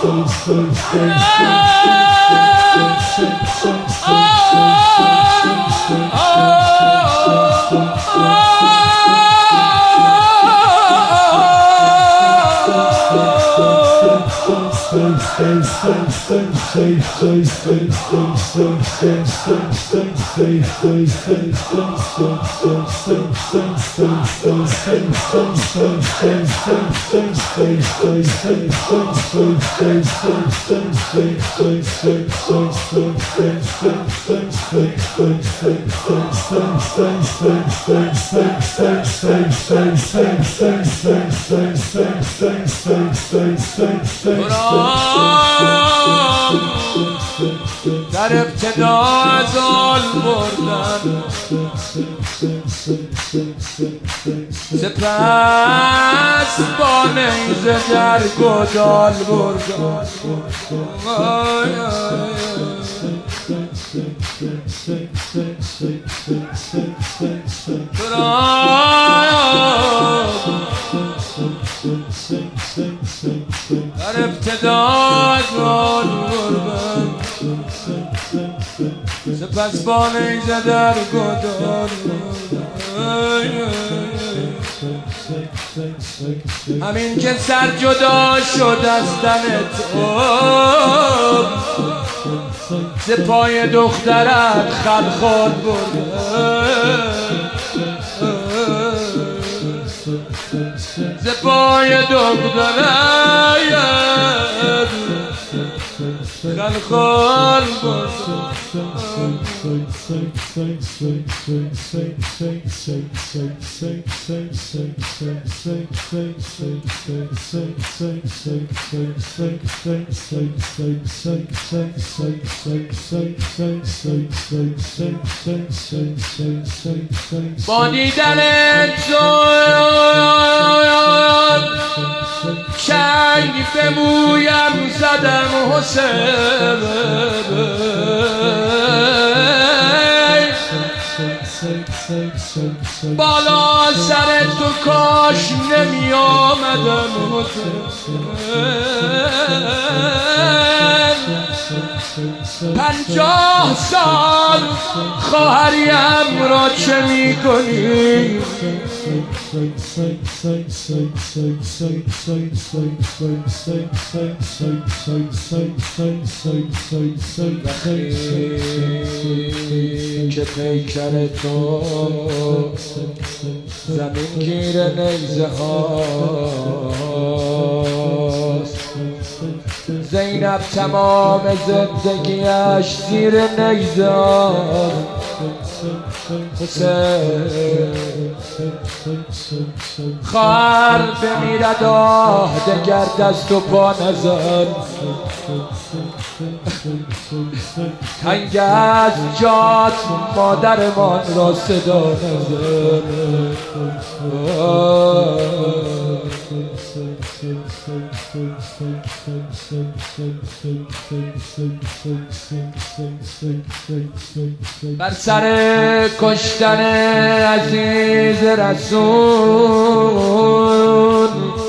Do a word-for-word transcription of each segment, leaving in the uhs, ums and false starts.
در ابتدا از آن بردن سپس با نیزه در گودال بردن در ابتدا از آن بردن سپس با نیزه در گودال همین که سر جدا شد از تنت ز پای دخترت خل خود برد ز پای دخترت خل خود برد با دیدن تو چنگ به مویم زدم حسین بالا سر تو کاش نمی آمدم حسین پنجاه سال خواهریم را چه می کنی که پیکر تو زمین گیر نیزه هاست زینب تمام زندگیش زیر نیزه هاست خواهر بمیرد آه دگر دست و پا نزن تنگ از جات مادرمان را صدا نزن بر سر کشتن عزیز رسول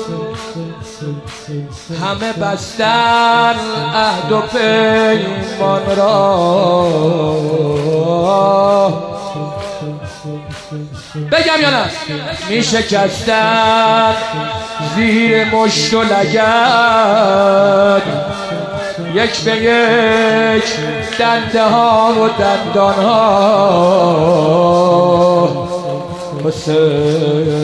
همه بستن عهد و پیمان را بگم یا نه می شکستن زیر مشت و لگد یک به یک دنده ها و دندان ها حسین